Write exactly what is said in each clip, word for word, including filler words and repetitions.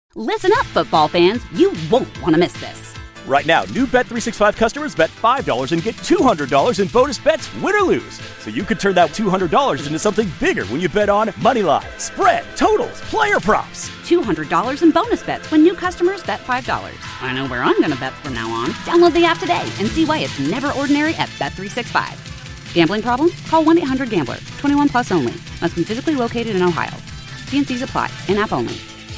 Listen up, football fans. You won't want to miss this. Right now, new Bet three sixty-five customers bet five dollars and get two hundred dollars in bonus bets, win or lose. So you could turn that two hundred dollars into something bigger when you bet on moneyline, spread, totals, player props. two hundred dollars in bonus bets when new customers bet five dollars. I know where I'm going to bet from now on. Download the app today and see why it's never ordinary at Bet three sixty-five. Gambling problem? Call one eight hundred gambler. twenty-one plus only. Must be physically located in Ohio. T and C's apply. In-app only.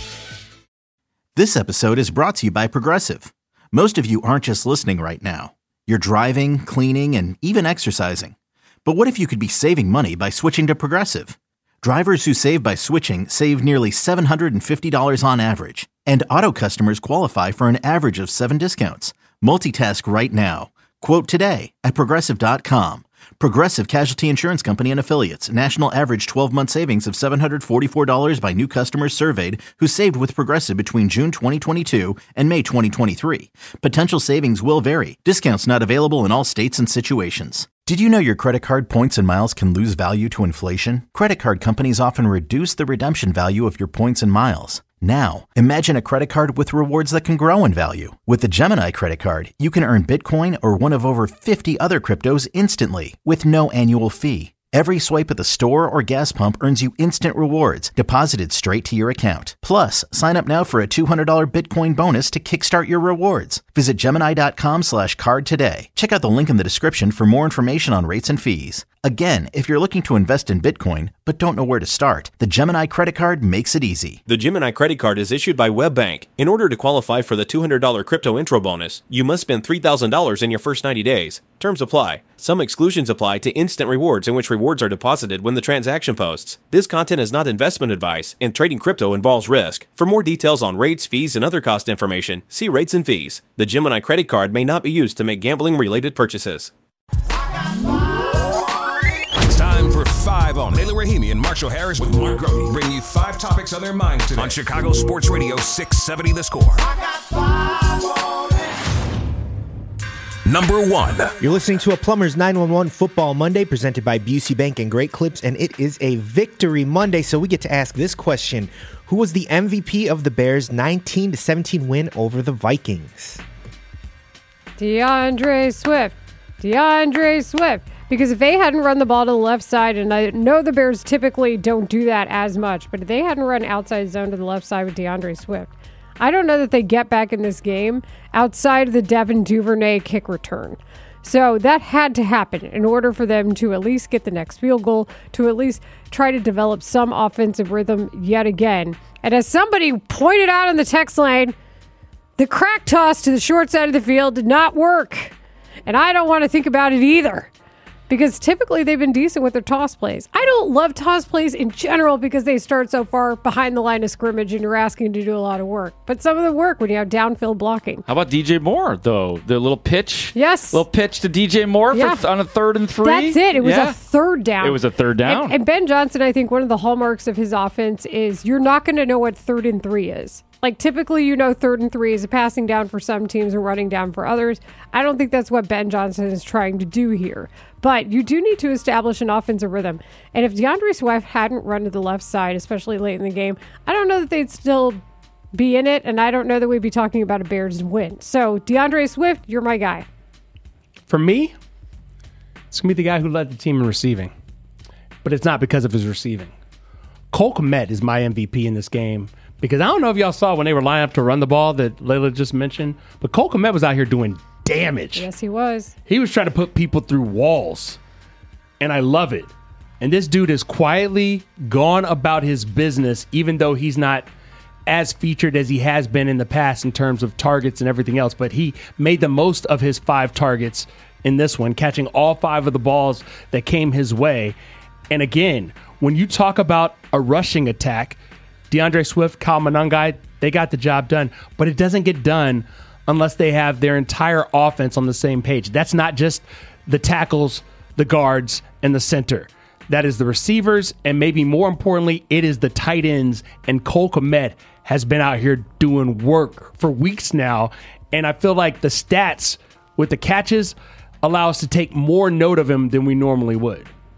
This episode is brought to you by Progressive. Most of you aren't just listening right now. You're driving, cleaning, and even exercising. But what if you could be saving money by switching to Progressive? Drivers who save by switching save nearly seven hundred fifty dollars on average. And auto customers qualify for an average of seven discounts. Multitask right now. Quote today at Progressive dot com. Progressive Casualty Insurance Company and Affiliates. National average twelve-month savings of seven hundred forty-four dollars by new customers surveyed who saved with Progressive between June twenty twenty-two and May twenty twenty-three. Potential savings will vary. Discounts not available in all states and situations. Did you know your credit card points and miles can lose value to inflation? Credit card companies often reduce the redemption value of your points and miles. Now, imagine a credit card with rewards that can grow in value. With the Gemini credit card, you can earn Bitcoin or one of over fifty other cryptos instantly with no annual fee. Every swipe at the store or gas pump earns you instant rewards deposited straight to your account. Plus, sign up now for a two hundred dollars Bitcoin bonus to kickstart your rewards. Visit Gemini dot com slash card today. Check out the link in the description for more information on rates and fees. Again, if you're looking to invest in Bitcoin but don't know where to start, the Gemini credit card makes it easy. The Gemini credit card is issued by WebBank. In order to qualify for the two hundred dollars crypto intro bonus, you must spend three thousand dollars in your first ninety days. Terms apply. Some exclusions apply to instant rewards, in which rewards are deposited when the transaction posts. This content is not investment advice, and trading crypto involves risk. For more details on rates, fees, and other cost information, see rates and fees. The Gemini credit card may not be used to make gambling-related purchases. It's time for Five on. Layla Rahimi and Marshall Harris with Mark Grody bring you five topics on their minds today on Chicago Sports Radio six seventy The Score. Number one. You're listening to a Plumbers nine one one Football Monday presented by Busey Bank and Great Clips, and it is a Victory Monday, so we get to ask this question. Who was the M V P of the Bears' nineteen to seventeen win over the Vikings? DeAndre Swift. DeAndre Swift. Because if they hadn't run the ball to the left side, and I know the Bears typically don't do that as much, but if they hadn't run outside zone to the left side with DeAndre Swift, I don't know that they get back in this game outside of the Devin Duvernay kick return. So that had to happen in order for them to at least get the next field goal, to at least try to develop some offensive rhythm yet again. And as somebody pointed out in the text lane, the crack toss to the short side of the field did not work. And I don't want to think about it either, because typically they've been decent with their toss plays. I don't love toss plays in general because they start so far behind the line of scrimmage and you're asking to do a lot of work. But some of them work when you have downfield blocking. How about D J Moore, though? The little pitch? Yes. Little pitch to D J Moore yeah. for, on a third and three? That's it. It was yeah. a third down. It was a third down. And, and Ben Johnson, I think one of the hallmarks of his offense is you're not going to know what third and three is. Like, typically, you know, third and three is a passing down for some teams and running down for others. I don't think that's what Ben Johnson is trying to do here. But you do need to establish an offensive rhythm. And if DeAndre Swift hadn't run to the left side, especially late in the game, I don't know that they'd still be in it, and I don't know that we'd be talking about a Bears win. So, DeAndre Swift, you're my guy. For me, it's going to be the guy who led the team in receiving. But it's not because of his receiving. Cole Kmet is my M V P in this game. Because I don't know if y'all saw when they were lining up to run the ball that Layla just mentioned, but Cole Kmet was out here doing damage. Yes, he was. He was trying to put people through walls, and I love it. And this dude has quietly gone about his business, even though he's not as featured as he has been in the past in terms of targets and everything else, but he made the most of his five targets in this one, catching all five of the balls that came his way. And again, when you talk about a rushing attack, DeAndre Swift, Kyle Monangai, they got the job done. But it doesn't get done unless they have their entire offense on the same page. That's not just the tackles, the guards, and the center. That is the receivers, and maybe more importantly, it is the tight ends. And Cole Kmet has been out here doing work for weeks now. And I feel like the stats with the catches allow us to take more note of him than we normally would.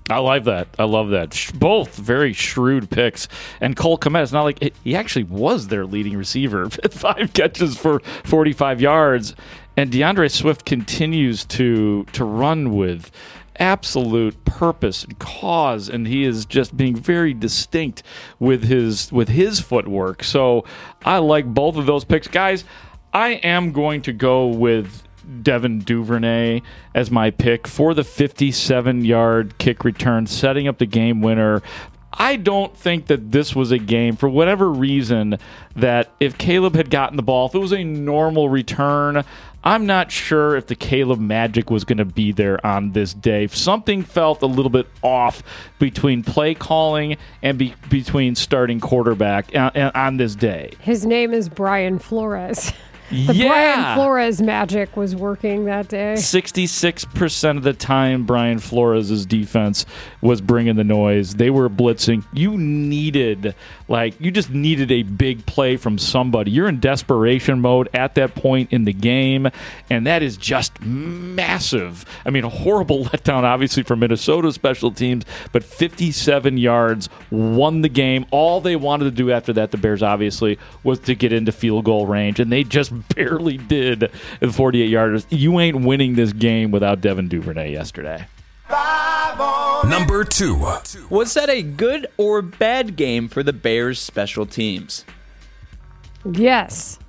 I like that. I love that. Sh- Both very shrewd picks. And Cole Kmet, it's not like it, he actually was their leading receiver. Five catches for forty-five yards. And DeAndre Swift continues to to run with absolute purpose and cause, and he is just being very distinct with his with his footwork. So I like both of those picks. Guys, I am going to go with Devin Duvernay as my pick for the fifty-seven-yard kick return, setting up the game winner. I don't think that this was a game, for whatever reason, that if Caleb had gotten the ball, if it was a normal return, I'm not sure if the Caleb magic was going to be there on this day. Something felt a little bit off between play calling and be, between starting quarterback on, on this day. His name is Brian Flores. The yeah. Brian Flores magic was working that day. sixty-six percent of the time, Brian Flores' defense was bringing the noise. They were blitzing. You needed, like, you just needed a big play from somebody. You're in desperation mode at that point in the game, and that is just massive. I mean, a horrible letdown, obviously, for Minnesota special teams, but fifty-seven yards won the game. All they wanted to do after that, the Bears, obviously, was to get into field goal range, and they just barely did the forty-eight yarders. You ain't winning this game without Devin Duvernay yesterday. Number two. Was that a good or bad game for the Bears special teams? Yes.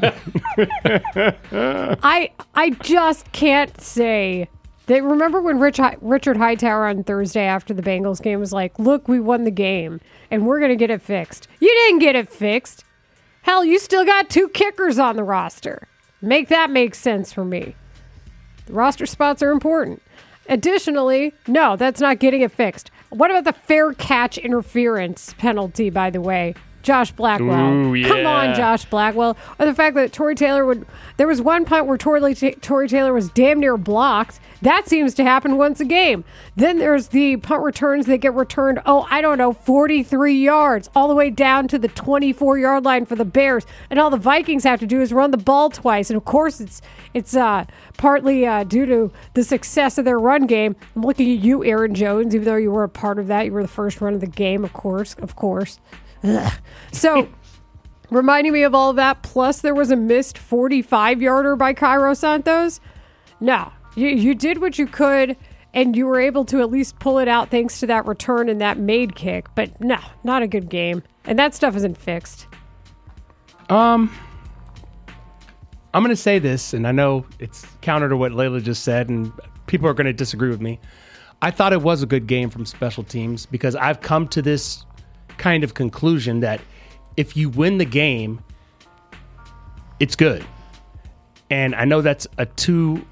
I I just can't say. They remember when Rich, Richard Hightower on Thursday after the Bengals game was like, look, we won the game, and we're going to get it fixed. You didn't get it fixed. Hell, you still got two kickers on the roster. Make that make sense for me. The roster spots are important. Additionally, no, that's not getting it fixed. What about the fair catch interference penalty, by the way? Josh Blackwell. Ooh, yeah. Come on, Josh Blackwell. Or the fact that Tory Taylor would... There was one punt where Tory, Tory Taylor was damn near blocked. That seems to happen once a game. Then there's the punt returns that get returned, oh, I don't know, forty-three yards, all the way down to the twenty-four-yard line for the Bears. And all the Vikings have to do is run the ball twice. And, of course, it's it's uh, partly uh, due to the success of their run game. I'm looking at you, Aaron Jones, even though you were a part of that. You were the first run of the game, of course, of course. Ugh. So, reminding me of all of that, plus there was a missed forty-five-yarder by Cairo Santos. No, you, you did what you could, and you were able to at least pull it out thanks to that return and that made kick. But no, not a good game. And that stuff isn't fixed. Um, I'm going to say this, and I know it's counter to what Layla just said, and people are going to disagree with me. I thought it was a good game from special teams because I've come to this kind of conclusion that if you win the game, it's good. And I know that's a too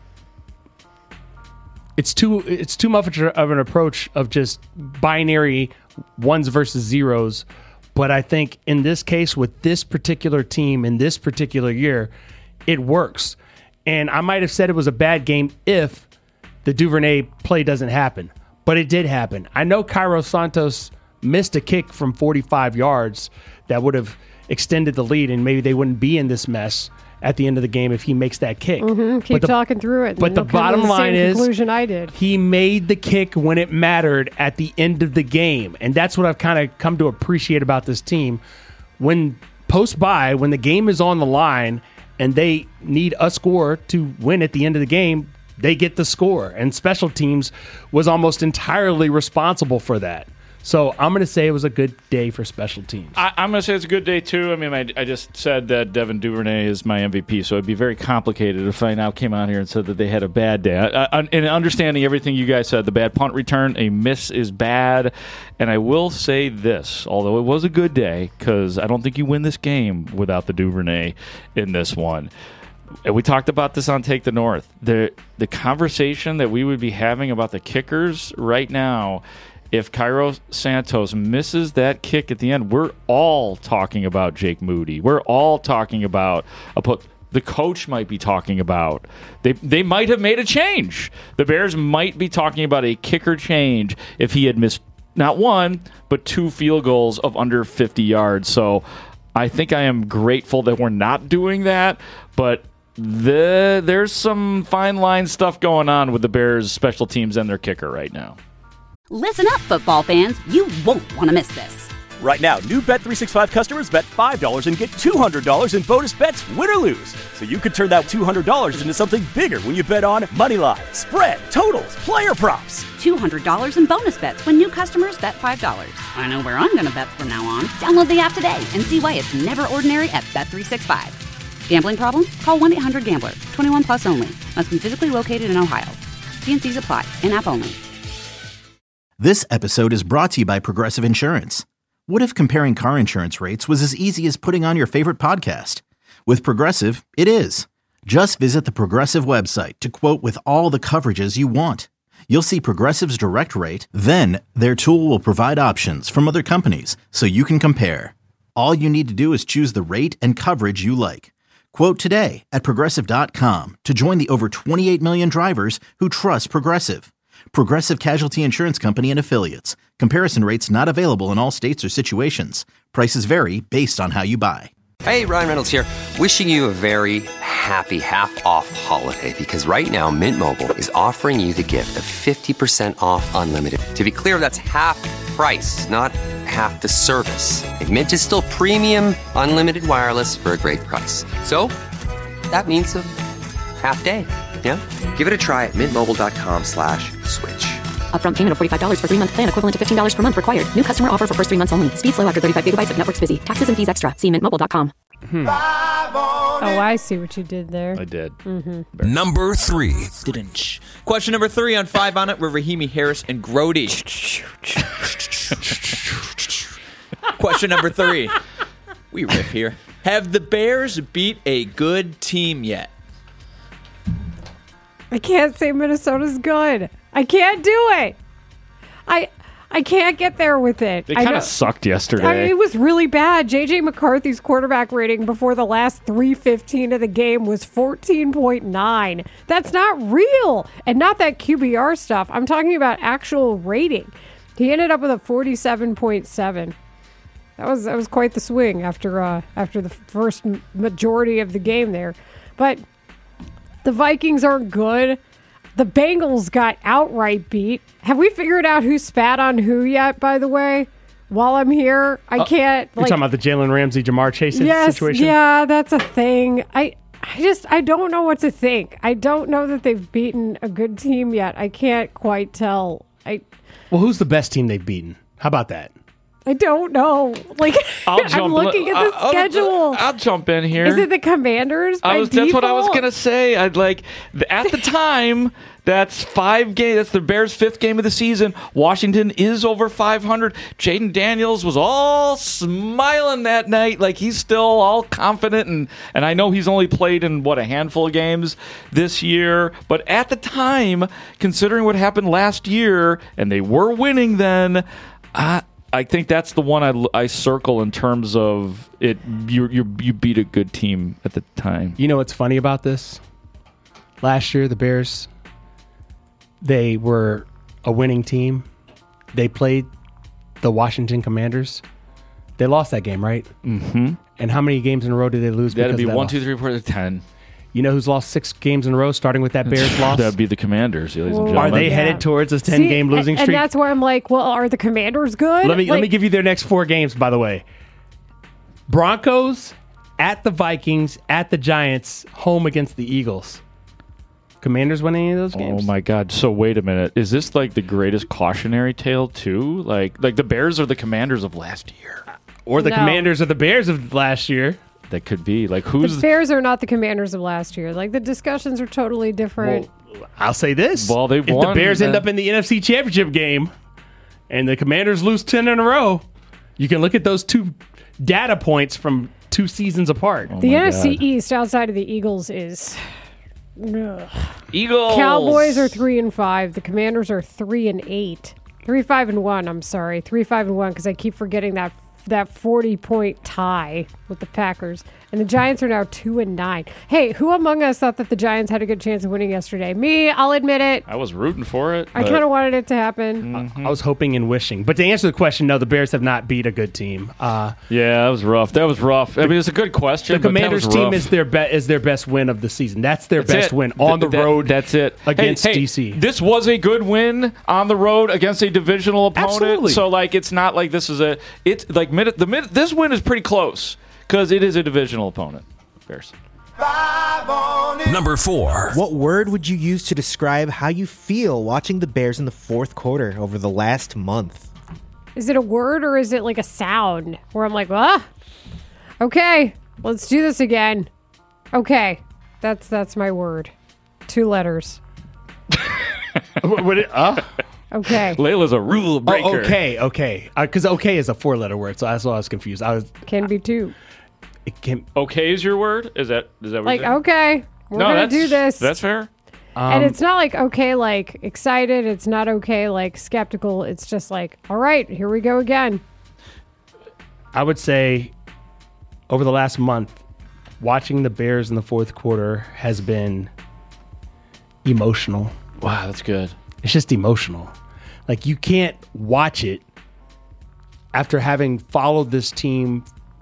it's too it's too much of an approach of just binary ones versus zeros, but I think in this case with this particular team in this particular year, it works. And I might have said it was a bad game if the Duvernay play doesn't happen, but it did happen. I know Cairo Santos missed a kick from forty-five yards that would have extended the lead, and maybe they wouldn't be in this mess at the end of the game if he makes that kick. Mm-hmm. Keep the, talking through it. But the bottom the line is conclusion I did. He made the kick when it mattered at the end of the game, and that's what I've kind of come to appreciate about this team. When post-bye, when the game is on the line and they need a score to win at the end of the game, they get the score, and special teams was almost entirely responsible for that. So I'm going to say it was a good day for special teams. I, I'm going to say it's a good day, too. I mean, I, I just said that Devin Duvernay is my M V P, so it'd be very complicated if I now came out here and said that they had a bad day. I, I, and understanding everything you guys said, the bad punt return, a miss is bad. And I will say this, although it was a good day, because I don't think you win this game without the Duvernay in this one. And we talked about this on Take the North. The, the conversation that we would be having about the kickers right now, if Cairo Santos misses that kick at the end, we're all talking about Jake Moody. We're all talking about a put. The coach might be talking about. They they might have made a change. The Bears might be talking about a kicker change if he had missed not one, but two field goals of under fifty yards. So I think I am grateful that we're not doing that, but the, there's some fine line stuff going on with the Bears special teams and their kicker right now. Listen up, football fans. You won't want to miss this. Right now, new Bet three sixty-five customers bet five dollars and get two hundred dollars in bonus bets, win or lose. So you could turn that two hundred dollars into something bigger when you bet on moneyline, spread, totals, player props. two hundred dollars in bonus bets when new customers bet five dollars. I know where I'm going to bet from now on. Download the app today and see why it's never ordinary at Bet three sixty-five. Gambling problem? Call one eight hundred gambler. twenty-one plus only. Must be physically located in Ohio. T and C's apply. In-app only. This episode is brought to you by Progressive Insurance. What if comparing car insurance rates was as easy as putting on your favorite podcast? With Progressive, it is. Just visit the Progressive website to quote with all the coverages you want. You'll see Progressive's direct rate, then their tool will provide options from other companies so you can compare. All you need to do is choose the rate and coverage you like. Quote today at Progressive dot com to join the over twenty-eight million drivers who trust Progressive. Progressive Casualty Insurance Company and Affiliates. Comparison rates not available in all states or situations. Prices vary based on how you buy. Hey, Ryan Reynolds here. Wishing you a very happy half-off holiday because right now Mint Mobile is offering you the gift of fifty percent off unlimited. To be clear, that's half price, not half the service. And Mint is still premium unlimited wireless for a great price. So that means a half day. Yeah? Give it a try at mintmobile.com slash switch. Upfront payment of forty-five dollars for three-month plan equivalent to fifteen dollars per month required. New customer offer for first three months only. Speed slow after thirty-five gigabytes if network's busy. Taxes and fees extra. See mint mobile dot com. Hmm. Oh, I see what you did there. I did. Mm-hmm. Number three. Question number three on Five on It with Rahimi Harris and Grody. Question number three. We riff here. Have the Bears beat a good team yet? I can't say Minnesota's good. I can't do it. I I can't get there with it. They I kind know- of sucked yesterday. I mean, it was really bad. J J McCarthy's quarterback rating before the last three fifteen of the game was fourteen point nine. That's not real. And not that Q B R stuff. I'm talking about actual rating. He ended up with a forty-seven point seven. That was that was quite the swing after uh, after the first majority of the game there. But the Vikings aren't good. The Bengals got outright beat. Have we figured out who spat on who yet, by the way? While I'm here, I Uh, can't. You're like, talking about the Jalen Ramsey, Jamar Chase yes, situation? yeah, that's a thing. I, I just, I don't know what to think. I don't know that they've beaten a good team yet. I can't quite tell. I, Well, who's the best team they've beaten? How about that? I don't know. Like, I'll I'm jump- looking at the I'll- I'll- schedule. I'll jump in here. Is it the Commanders? I by was, that's what I was default? gonna say. I'd like th- at the time. That's five games. That's the Bears' fifth game of the season. Washington is over five hundred. Jaden Daniels was all smiling that night, like he's still all confident. And and I know he's only played in what a handful of games this year, but at the time, considering what happened last year, and they were winning then. I I think that's the one I, I circle in terms of it. You you you beat a good team at the time. You know what's funny about this? Last year, the Bears, they were a winning team. They played the Washington Commanders. They lost that game, right? Mm-hmm. And how many games in a row did they lose? That'd because be of that one, loss? two, three, four, ten. You know who's lost six games in a row, starting with that Bears loss? That'd be the Commanders, ladies and Whoa. gentlemen. Are they Yeah. headed towards a See, ten-game losing and, streak? And that's where I'm like, well, are the Commanders good? Let me let Like, me give you their next four games, by the way. Broncos, at the Vikings, at the Giants, home against the Eagles. Commanders win any of those games? Oh my God! So wait a minute. Is this like the greatest cautionary tale too? Like like the Bears are the Commanders of last year. Or the No. Commanders are the Bears of last year. That could be like The who's Bears are not the Commanders of last year. Like, the discussions are totally different. I'll say this. Well, they if the won, Bears end then- up in the N F C Championship game and the Commanders lose ten in a row, you can look at those two data points from two seasons apart. Oh the my N F C God. East outside of the Eagles is... Ugh. Eagles. Cowboys are three and five. The Commanders are three and eight. Three, five, and one. I'm sorry, three, five, and one, because I keep forgetting that that forty point tie with the Packers. And the Giants are now two and nine. Hey, who among us thought that the Giants had a good chance of winning yesterday? Me, I'll admit it. I was rooting for it. I kind of wanted it to happen. Mm-hmm. I was hoping and wishing. But to answer the question, no, the Bears have not beat a good team. Uh, yeah, that was rough. That was rough. I mean, it's a good question. The but Commanders that was team rough. is their be- is their best win of the season. That's their That's best it. win on the Th- that- road. That's it against hey, hey, D C. This was a good win on the road against a divisional opponent. Absolutely. So like, it's not like this is a. It's like minute the minute. This win is pretty close because it is a divisional opponent. Bears. Number four. What word would you use to describe how you feel watching the Bears in the fourth quarter over the last month? Is it a word or is it like a sound where I'm like, ah, okay, let's do this again. Okay, that's that's my word. Two letters. What it, uh? Okay. Layla's a rule breaker. Oh, okay, okay. Because okay is a four-letter word, so that's why I was confused. I was. Can be two. It can. Okay is your word? Is that is that what Like, you're saying? okay, we're No, gonna that's- do this. That's fair. And it's not like okay, like excited. It's not okay, like skeptical. It's just like, all right, here we go again. I would say over the last month, watching the Bears in the fourth quarter has been emotional. Wow, that's good. It's just emotional. Like you can't watch it after having followed this team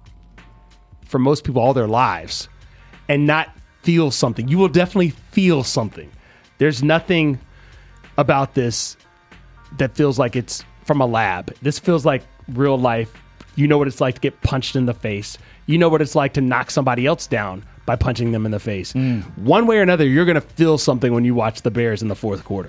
for most people all their lives and not feel something. You will definitely feel something. There's nothing about this that feels like it's from a lab. This feels like real life. You know what it's like to get punched in the face. You know what it's like to knock somebody else down by punching them in the face. Mm. One way or another, you're going to feel something when you watch the Bears in the fourth quarter.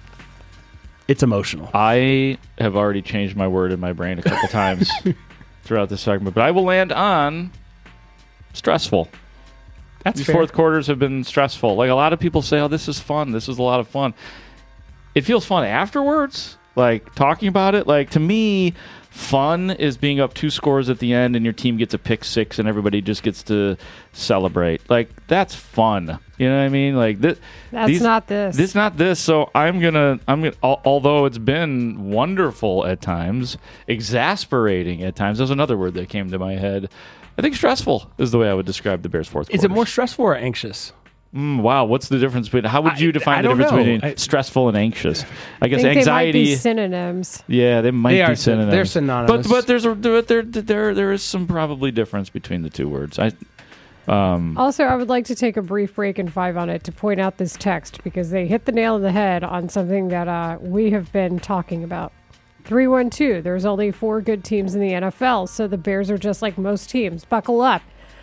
It's emotional. I have already changed my word in my brain a couple times throughout this segment, but I will land on stressful. That's These fair. fourth quarters have been stressful. Like a lot of people say, oh, this is fun. This is a lot of fun. It feels fun afterwards, like talking about it. Like to me, fun is being up two scores at the end and your team gets a pick six and everybody just gets to celebrate. Like that's fun. You know what I mean? Like this. That's these, not this. This not this. So I'm gonna. I'm gonna. Al- although it's been wonderful at times, exasperating at times. There's another word that came to my head. I think stressful is the way I would describe the Bears' fourth. Is it more stressful or anxious? Mm, wow, what's the difference between? How would you I- define I the don't difference know. between I- stressful and anxious? I guess think anxiety. they might be synonyms. Yeah, they might They be are- synonyms. they're synonymous. But but there's a there there there, there is some probably difference between the two words. I um Also, I would like to take a brief break in five on it to point out this text because they hit the nail on the head on something that uh, we have been talking about. three one two, there's only four good teams in the N F L, so the Bears are just like most teams. Buckle up.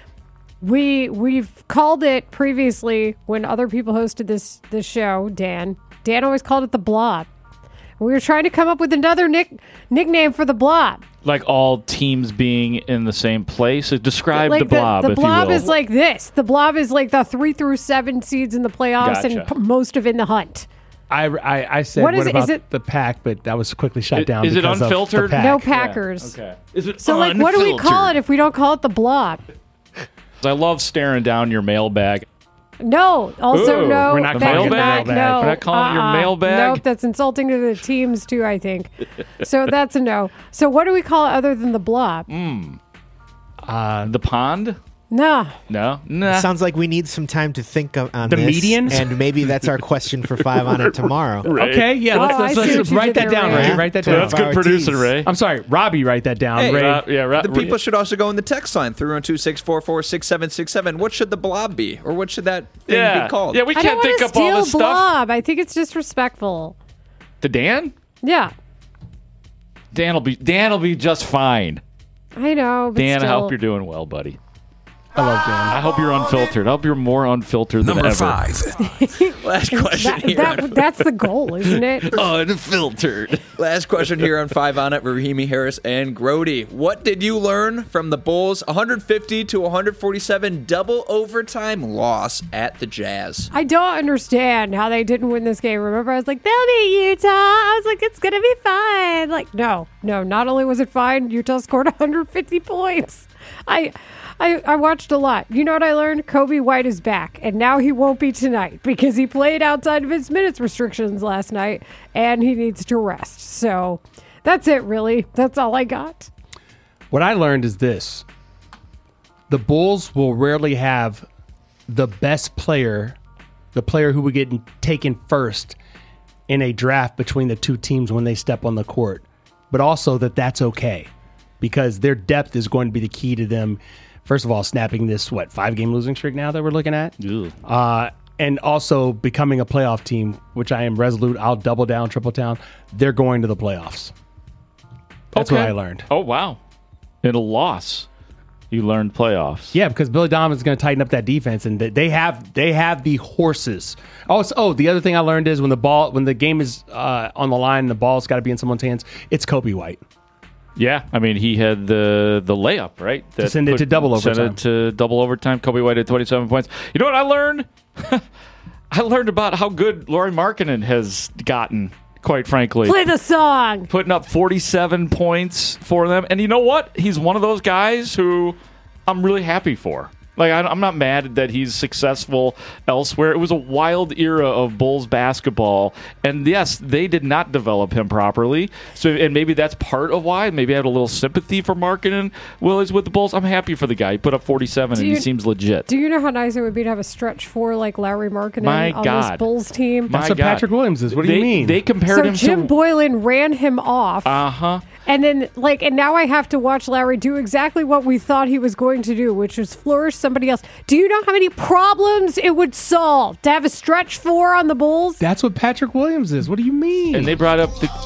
We, we've called it previously when other people hosted this, this show, Dan. Dan always called it the Blob. We were trying to come up with another nick, nickname for the Blob. like all teams being in the same place. Describe Like the blob. The, if blob you will. is like this. The blob is like the three through seven seeds in the playoffs and Gotcha. p- most of in the hunt. I, I, I said, What what, is it- about is it- the pack? But that was quickly shut I- down. is it because of the unfiltered? pack. No Packers. Okay. Is it So like, what do we call it if we don't call it the blob? I love staring down your mailbag. No. Also, Ooh, no. we're not that's calling it the not- mailbag. No. We're not calling it your Uh-uh. mailbag? Nope, that's insulting to the teams too, I think. So that's a no. So what do we call it other than the blob? Mm. Uh, the pond? No. No? Nah. Sounds like we need some time to think of, on The this, medians? and maybe that's our question for five on it tomorrow. Ray. Okay, yeah, Oh, let's, I let's, see let's, what you write did that there, down, Ray. Ray. Write that Yeah, down. That's good producing, Ray. I'm sorry, Robbie, write that down. Hey, Ray. Uh, yeah, Ra- The people should also go in the text line three one two, six four four, six seven six seven. What should the blob be? Or what should that thing yeah. be called? Yeah, we I can't don't think want up to all steal this stuff. blob. I think it's disrespectful. To Dan? Yeah. Dan will be Dan will be just fine. I know. But Dan, I still. hope you're doing well, buddy. I love Dan. I hope you're unfiltered. I hope you're more unfiltered Number than ever. five. Last question That, here. that, that's the goal, isn't it? Unfiltered. Last question here on Five on It, Rahimi Harris and Grody. What did you learn from the Bulls' one fifty to one forty-seven double overtime loss at the Jazz? I don't understand how they didn't win this game. Remember, I was like, they'll beat Utah. I was like, it's going to be fine. Like, no, no, not only was it fine, Utah scored one hundred fifty points. I, I, I watched a lot. You know what I learned? Kobe White is back, and now he won't be tonight because he played outside of his minutes restrictions last night, and he needs to rest. So that's it, really. That's all I got. What I learned is this. The Bulls will rarely have the best player, the player who would get taken first in a draft between the two teams when they step on the court, but also that that's okay because their depth is going to be the key to them. First of all, snapping this, what, five-game losing streak now that we're looking at? Uh, and also becoming a playoff team, which I am resolute. I'll double down, triple down. They're going to the playoffs. That's okay. what I learned. Oh, wow. In a loss, you learned playoffs. Yeah, because Billy Donovan's going to tighten up that defense, and they have they have the horses. Oh, so, oh, the other thing I learned is when the ball when the game is uh, on the line and the ball's got to be in someone's hands, it's Kobe White. Yeah, I mean, he had the the layup, right? That to send it to double overtime. Send it to double overtime. Kobe White had twenty-seven points. You know what I learned? I learned about how good Lauri Markkanen has gotten, quite frankly. Play the song. Putting up forty-seven points for them. And you know what? He's one of those guys who I'm really happy for. Like, I'm not mad that he's successful elsewhere. It was a wild era of Bulls basketball. And, yes, they did not develop him properly. So, and maybe that's part of why. Maybe I had a little sympathy for Markkanen while he's with the Bulls. I'm happy for the guy. He put up forty-seven, do and you, he seems legit. Do you know how nice it would be to have a stretch four like Lauri Markkanen My on God. this Bulls team? That's My what God. Patrick Williams is. What do they, you mean? They compared so him Jim to... Boylan ran him off. Uh-huh. And then, like, and now I have to watch Larry do exactly what we thought he was going to do, which was flourish somebody else. Do you know how many problems it would solve to have a stretch four on the Bulls? That's what Patrick Williams is. What do you mean? And they brought up the...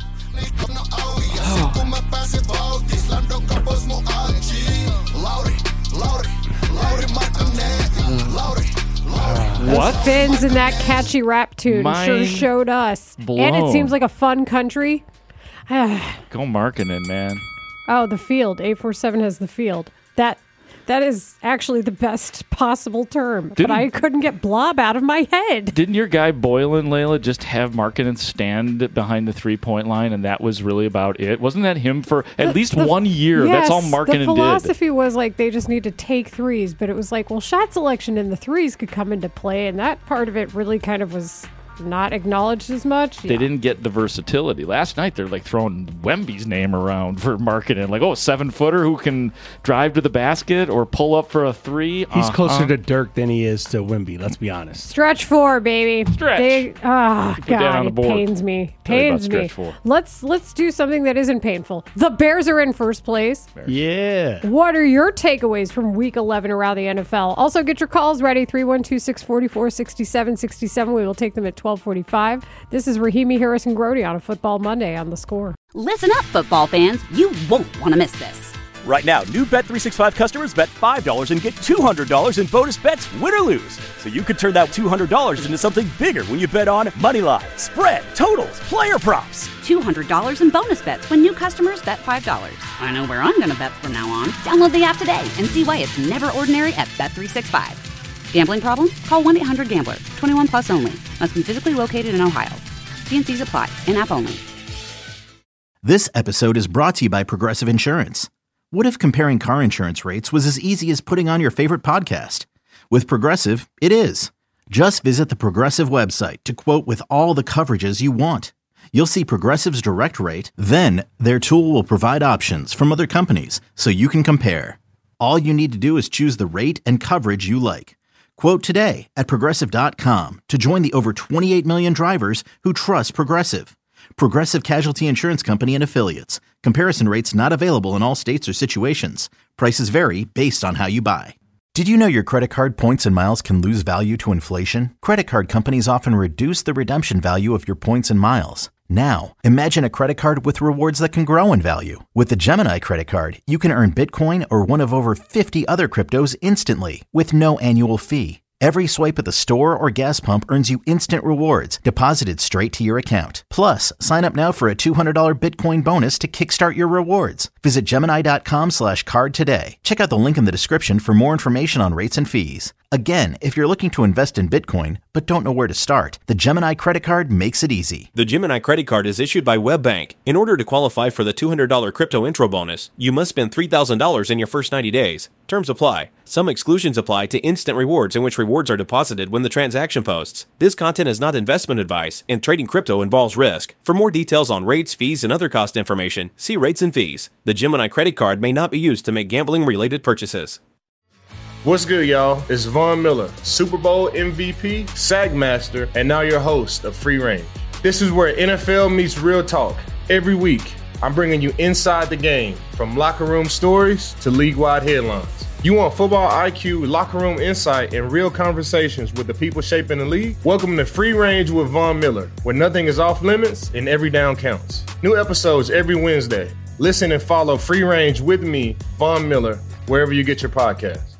What? Fins in that catchy rap tune Mind sure showed us. blown. And it seems like a fun country. Go Markkanen, man. Oh, the field. eight forty-seven has the field. That That is actually the best possible term. Didn't- but I couldn't get blob out of my head. Didn't your guy Boylan, Layla, just have Markkanen stand behind the three-point line, and that was really about it? Wasn't that him for at The- least the- one year? Yes, That's all Markkanen the philosophy did. was like they just need to take threes, but it was like, well, shot selection in the threes could come into play, and that part of it really kind of was not acknowledged as much. They Yeah. didn't get the versatility. Last night, they're like throwing Wemby's name around for Markkanen. Like, oh, a seven-footer who can drive to the basket or pull up for a three. He's Uh-huh. closer to Dirk than he is to Wemby, let's be honest. Stretch four, baby. Stretch. They, oh, Put that God, on the it board. pains me. Tell you about Pains me. stretch four. Let's let's do something that isn't painful. The Bears are in first place. Yeah. What are your takeaways from Week eleven around the N F L? Also, get your calls ready. three one two, six four four, six seven six seven. We will take them at twelve forty-five. This is Rahimi Harris and Grody on a Football Monday on The Score. Listen up, football fans. You won't want to miss this. Right now, new Bet three sixty-five customers bet five dollars and get two hundred dollars in bonus bets, win or lose. So you could turn that two hundred dollars into something bigger when you bet on money line, spread, totals, player props. two hundred dollars in bonus bets when new customers bet five dollars. I know where I'm going to bet from now on. Download the app today and see why it's never ordinary at Bet three sixty-five. Gambling problem? Call one eight hundred gambler. twenty-one plus only. Must be physically located in Ohio. T and C's apply. In-app only. This episode is brought to you by Progressive Insurance. What if comparing car insurance rates was as easy as putting on your favorite podcast? With Progressive, it is. Just visit the Progressive website to quote with all the coverages you want. You'll see Progressive's direct rate, then their tool will provide options from other companies so you can compare. All you need to do is choose the rate and coverage you like. Quote today at Progressive dot com to join the over twenty-eight million drivers who trust Progressive. Progressive Casualty Insurance Company and Affiliates. Comparison rates not available in all states or situations. Prices vary based on how you buy. Did you know your credit card points and miles can lose value to inflation? Credit card companies often reduce the redemption value of your points and miles. Now, imagine a credit card with rewards that can grow in value. With the Gemini credit card, you can earn Bitcoin or one of over fifty other cryptos instantly with no annual fee. Every swipe at the store or gas pump earns you instant rewards deposited straight to your account. Plus, sign up now for a two hundred dollars Bitcoin bonus to kickstart your rewards. Visit Gemini dot com slash card today. Check out the link in the description for more information on rates and fees. Again, if you're looking to invest in Bitcoin but don't know where to start, the Gemini Credit Card makes it easy. The Gemini Credit Card is issued by WebBank. In order to qualify for the two hundred dollars crypto intro bonus, you must spend three thousand dollars in your first ninety days. Terms apply. Some exclusions apply to instant rewards, in which rewards are deposited when the transaction posts. This content is not investment advice, and trading crypto involves risk. For more details on rates, fees, and other cost information, see rates and fees. The Gemini Credit Card may not be used to make gambling-related purchases. What's good, y'all? It's Von Miller, Super Bowl M V P, Sack Master, and now your host of Free Range. This is where N F L meets real talk. Every week, I'm bringing you inside the game, from locker room stories to league-wide headlines. You want football I Q, locker room insight, and real conversations with the people shaping the league? Welcome to Free Range with Von Miller, where nothing is off limits and every down counts. New episodes every Wednesday. Listen and follow Free Range with me, Von Miller, wherever you get your podcasts.